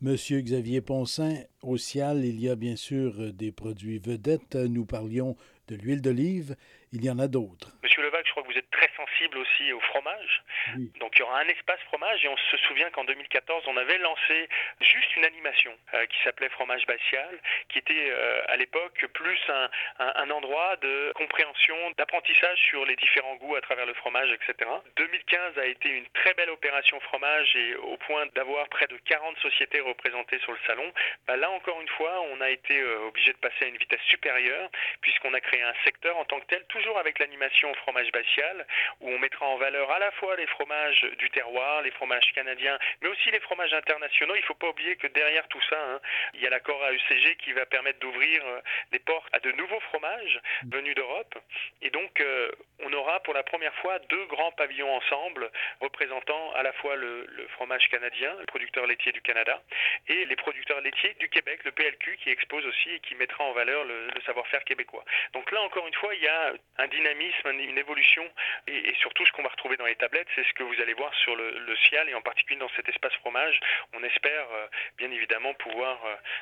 Monsieur Xavier Poncin, au Cial, il y a bien sûr des produits vedettes. Nous parlions de l'huile d'olive. Il y en a d'autres. Monsieur Levaque, je crois que vous êtes très sensible aussi au fromage. Oui. Donc il y aura un espace fromage et on se souvient qu'en 2014, on avait lancé juste une animation qui s'appelait Fromage Batial, qui était à l'époque plus un endroit de compréhension, d'apprentissage sur les différents goûts à travers le fromage, etc. 2015 a été une très belle opération fromage et au point d'avoir près de 40 sociétés représentées sur le salon. Là encore une fois, on a été obligé de passer à une vitesse supérieure puisqu'on a créé un secteur en tant que tel, toujours avec l'animation fromage batial, où on mettra en valeur à la fois les fromages du terroir, les fromages canadiens, mais aussi les fromages internationaux. Il ne faut pas oublier que derrière tout ça, il y a l'accord AECG qui va permettre d'ouvrir les portes à de nouveaux fromages venus d'Europe. Et donc, on aura pour la première fois deux grands pavillons ensemble, représentant à la fois le fromage canadien, le producteur laitier du Canada, et les producteurs laitiers du Québec, le PLQ, qui expose aussi et qui mettra en valeur le savoir-faire québécois. Donc là, encore une fois, il y a un dynamisme, une évolution, et surtout ce qu'on va retrouver dans les tablettes, c'est ce que vous allez voir sur le Cial, et en particulier dans cet espace fromage. On espère bien évidemment pouvoir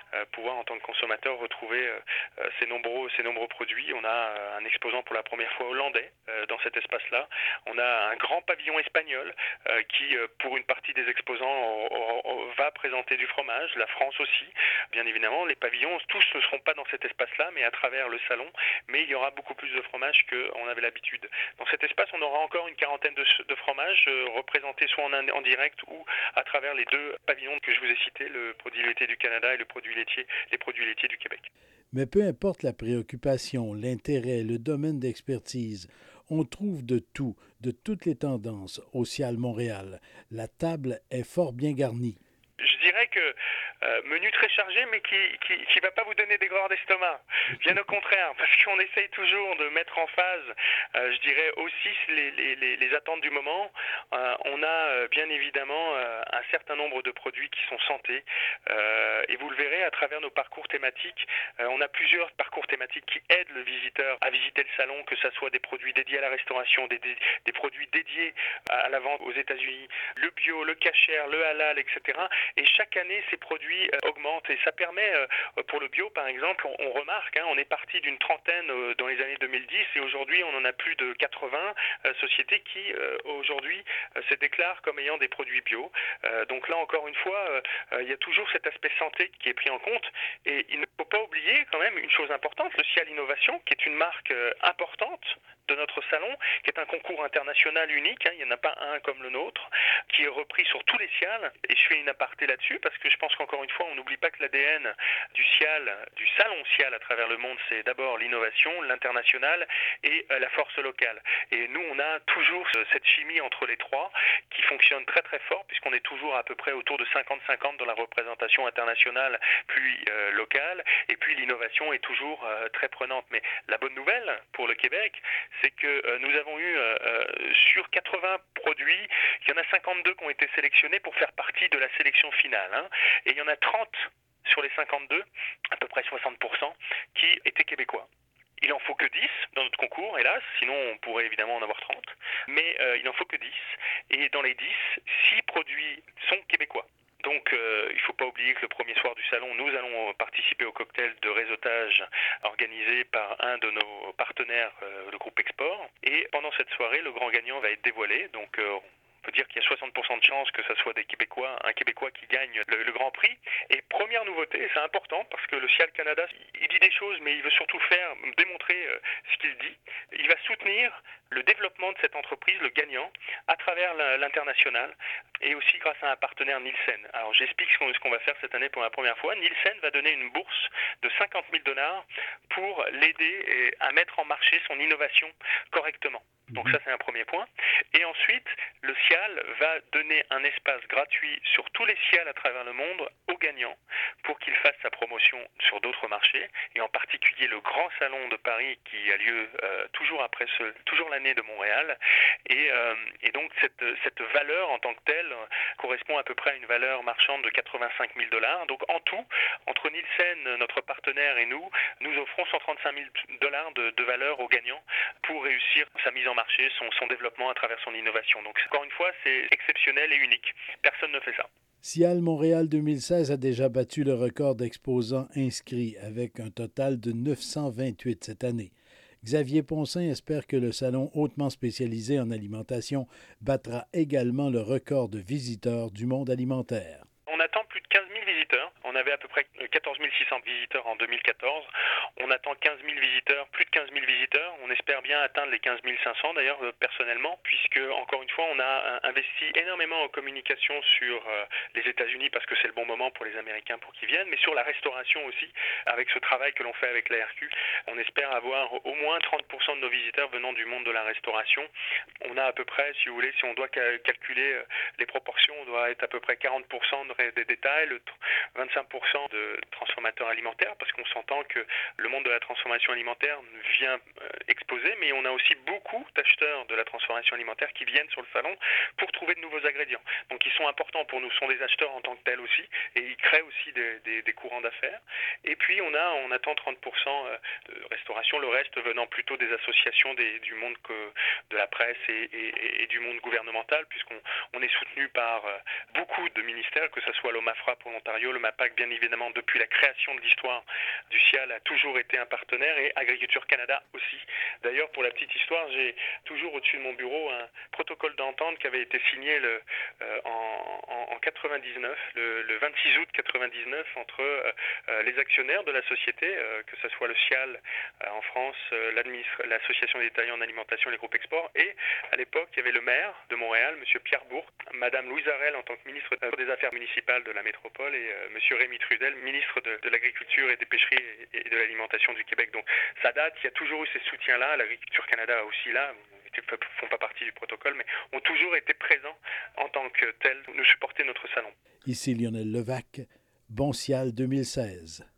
en tant que consommateur retrouver ces nombreux produits. On a un exposant pour la première fois hollandais dans cet espace-là. On a un grand pavillon espagnol qui, pour une partie des exposants, va présenter du fromage. La France aussi, bien évidemment. Les pavillons, tous ne seront pas dans cet espace-là, mais à travers le salon. Mais il y aura beaucoup plus de fromages qu'on avait l'habitude. Dans cet espace, on aura encore une quarantaine de fromages représentés soit en direct ou à travers les deux pavillons que je vous ai cités, le produit laitier du Canada et les produits laitiers du Québec. Mais peu importe la préoccupation, l'intérêt, le domaine d'expertise, on trouve de tout, de toutes les tendances au Cial Montréal. La table est fort bien garnie. Je dirais que menu très chargé, mais qui va pas vous donner des greurs d'estomac. Bien au contraire, parce qu'on essaye toujours de mettre en phase, je dirais aussi les attentes du moment. On a bien évidemment un certain nombre de produits qui sont santé, et vous le verrez à travers nos parcours thématiques. On a plusieurs parcours thématiques qui aident le visiteur à visiter le salon, que ce soit des produits dédiés à la restauration, des produits dédiés à la vente aux États-Unis, le bio, le kasher, le halal, etc. Et chaque année, ces produits augmentent et ça permet, pour le bio par exemple, on remarque, on est parti d'une trentaine dans les années 2010 et aujourd'hui on en a plus de 80 sociétés qui aujourd'hui se déclarent comme ayant des produits bio. Donc là encore une fois, il y a toujours cet aspect santé qui est pris en compte et il ne faut pas oublier quand même une chose importante, le Cial Innovation qui est une marque importante de notre salon, qui est un concours international unique, il n'y en a pas un comme le nôtre, qui est repris sur tous les Cials, et je fais une aparté là-dessus, parce que je pense qu'encore une fois, on n'oublie pas que l'ADN du Cial, du salon Cial à travers le monde, c'est d'abord l'innovation, l'international et la force locale. Et nous, on a toujours cette chimie entre les trois, qui fonctionne très très fort, puisqu'on est toujours à peu près autour de 50-50 dans la représentation internationale, puis locale, et puis l'innovation est toujours très prenante. Mais la bonne nouvelle pour le Québec, c'est que nous avons eu sur 80 produits, il y en a 52 qui ont été sélectionnés pour faire partie de la sélection finale. Et il y en a 30 sur les 52, à peu près 60%, qui étaient québécois. Il n'en faut que 10 dans notre concours, hélas, sinon on pourrait évidemment en avoir 30. Mais il n'en faut que 10. Et dans les 10, 6 produits sont québécois. Donc il ne faut pas oublier que le premier soir du salon, nous allons participer au cocktail de réseautage organisé par un de nos partenaires, le groupe Export. Et pendant cette soirée, le grand gagnant va être dévoilé. Donc on peut dire qu'il y a 60% de chances que ce soit des Québécois, un Québécois qui gagne le Grand Prix. Et première nouveauté, c'est important parce que le Cial Canada, il dit des choses, mais il veut surtout démontrer ce qu'il dit. Il va soutenir le développement de cette entreprise, le gagnant, à travers l'international et aussi grâce à un partenaire Nielsen. Alors j'explique ce qu'on va faire cette année pour la première fois. Nielsen va donner une bourse de 50 000 $ pour l'aider à mettre en marché son innovation correctement. Donc ça, c'est un premier point. Et ensuite, le Cial va donner un espace gratuit sur tous les Cials à travers le monde aux gagnants pour qu'il fasse sa promotion sur d'autres marchés, et en particulier le Grand Salon de Paris qui a lieu toujours l'année de Montréal. Et donc cette valeur en tant que telle correspond à peu près à une valeur marchande de 85 000 $. Donc en tout, entre Nielsen, notre partenaire, et nous offrons 135 000 $ de valeur aux gagnants pour réussir sa mise en marché, son développement à travers son innovation. Donc encore une fois, c'est exceptionnel et unique. Personne ne fait ça. Cial Montréal 2016 a déjà battu le record d'exposants inscrits avec un total de 928 cette année. Xavier Poncin espère que le salon hautement spécialisé en alimentation battra également le record de visiteurs du monde alimentaire. On attend plus de 15 000 visiteurs. On avait à peu près 14 600 visiteurs en 2014. On attend 15 000 visiteurs, plus de 15 000 visiteurs. On espère bien atteindre les 15 500 d'ailleurs personnellement, puisque encore une fois on a investi énormément en communication sur les États-Unis parce que c'est le bon moment pour les Américains pour qu'ils viennent, mais sur la restauration aussi, avec ce travail que l'on fait avec l'ARQ. On espère avoir au moins 30% de nos visiteurs venant du monde de la restauration. On a à peu près, si vous voulez, si on doit calculer les proportions, on doit être à peu près 40% des détails, 25% de transformateurs alimentaires, parce qu'on s'entend que le monde de la transformation alimentaire vient exposer, mais on a aussi beaucoup d'acheteurs de la transformation alimentaire qui viennent sur le salon pour trouver de nouveaux ingrédients. Donc ils sont importants pour nous, ce sont des acheteurs en tant que tels aussi, et ils créent aussi des courants d'affaires. Et puis on attend 30% de restauration, le reste venant plutôt des associations du monde de la presse et du monde gouvernemental, puisqu'on est soutenu par beaucoup de ministères, que ce soit l'OMAFRA pour l'Ontario, le MAPAC bien évidemment depuis la création de l'histoire du CIAL a toujours été un partenaire, et Agriculture Canada aussi. D'ailleurs, pour la petite histoire, j'ai toujours au-dessus de mon bureau un protocole d'entente qui avait été signé en 99, le 26 août 99, entre les actionnaires de la société, que ce soit le CIAL en France, l'association des détaillants en alimentation, les groupes export, et à l'époque, il y avait le maire de Montréal, M. Pierre Bourque, Mme Louise Arel en tant que ministre des Affaires municipales de la métropole, et M. Rémy Trudel, ministre de l'Agriculture et des Pêcheries et de l'Alimentation du Québec. Donc ça date, il y a toujours eu ces soutiens-là, l'Agriculture Canada aussi là, font pas partie du protocole, mais ont toujours été présents en tant que tels, nous supporter notre salon. Ici Lionel Levac, Bon Cial 2016.